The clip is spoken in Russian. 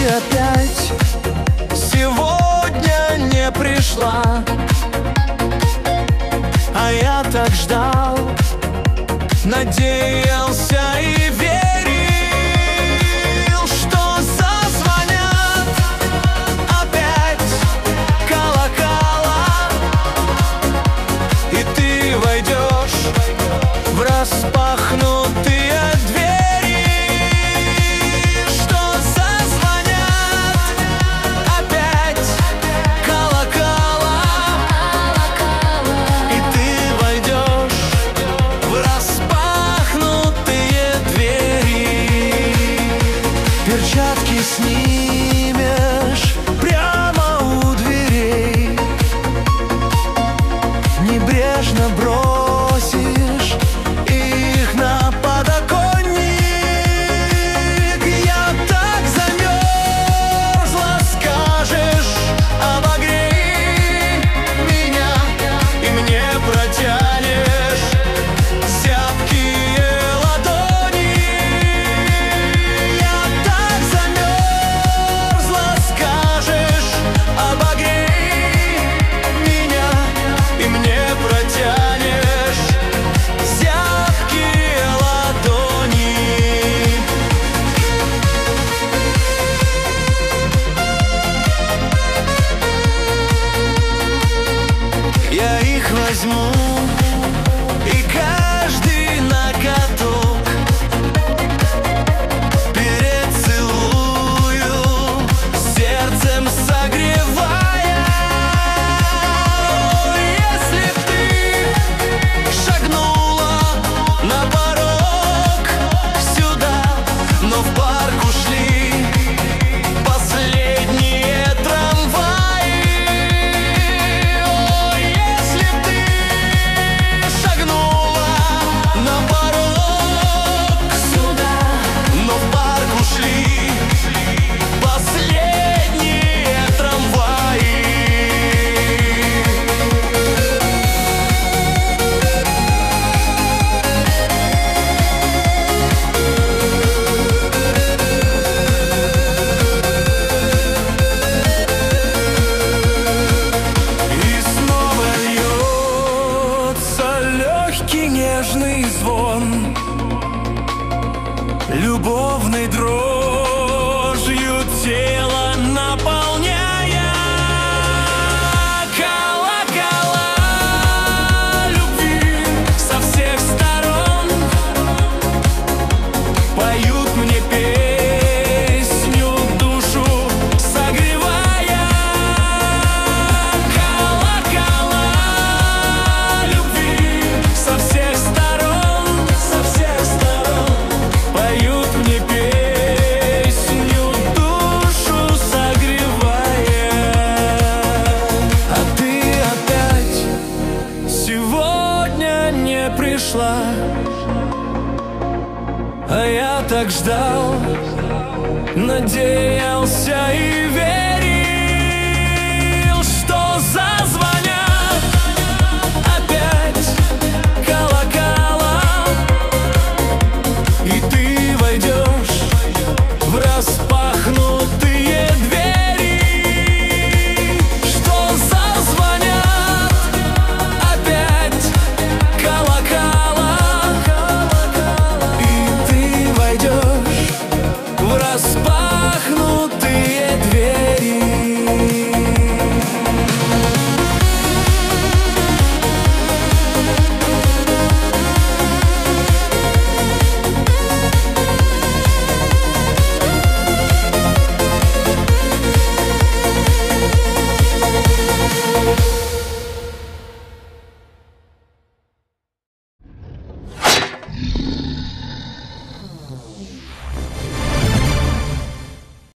опять сегодня не пришла, а я так ждал, надеялся и верил, что зазвонят опять колокола, и ты войдешь в распахнутые двери, что зазвонят опять колокола, и ты войдешь в распахнутые двери. Перчатки снимешь прямо у дверей, небрежно бросишь их на подоконник. Я так замерзла, скажешь: обогрей меня, и мне протянешь зябкие ладони. Я так замерзла, скажешь: обогрей меня, и мне протянешь зябкие ладони. Я их возьму, и каждый на каток перецелую, сердцем согревая. Если б ты шагнула на порог сюда, но в парк ушли последние трамваи. Если б ты шагнула на порог сюда, но в парк ушли последние трамваи. И снова льется легкий нежный звон, любовной дрожью тело наполняя. Колокола любви со всех сторон поют мне песню, душу согревая. Колокола любви со всех сторон поют мне песню, душу согревая. А ты опять сегодня не пришла, а я так ждал, надеялся и верил, что зазвонят опять колокола, и ты войдешь в распахнутые двери, что зазвонят опять колокола, и ты войдешь в распахнутые двери.